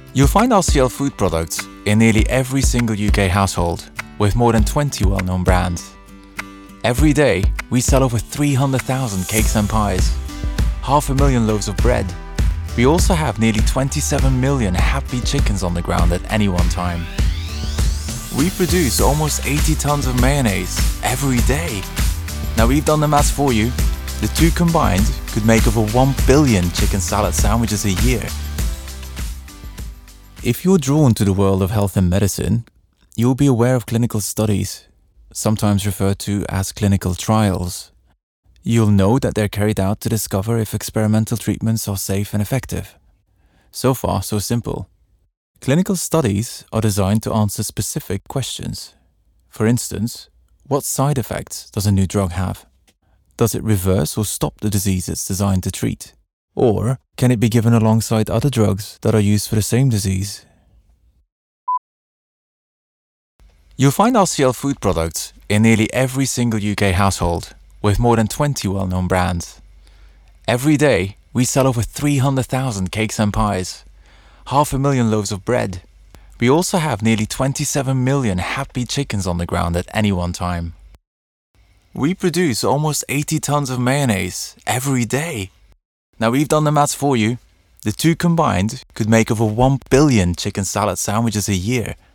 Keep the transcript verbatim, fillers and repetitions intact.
You'll find R C L food products in nearly every single U K household, with more than twenty well-known brands. Every day, we sell over three hundred thousand cakes and pies, half a million loaves of bread. We also have nearly twenty-seven million happy chickens on the ground at any one time. We produce almost eighty tons of mayonnaise every day. Now we've done the maths for you. The two combined could make over one billion chicken salad sandwiches a year. If you're drawn to the world of health and medicine, you'll be aware of clinical studies, sometimes referred to as clinical trials. You'll know that they're carried out to discover if experimental treatments are safe and effective. So far, so simple. Clinical studies are designed to answer specific questions. For instance, what side effects does a new drug have? Does it reverse or stop the disease it's designed to treat? Or can it be given alongside other drugs that are used for the same disease? You'll find R C L food products in nearly every single U K household, with more than twenty well-known brands. Every day, we sell over three hundred thousand cakes and pies, half a million loaves of bread. We also have nearly twenty-seven million happy chickens on the ground at any one time. We produce almost eighty tons of mayonnaise every day. Now we've done the maths for you. The two combined could make over one billion chicken salad sandwiches a year.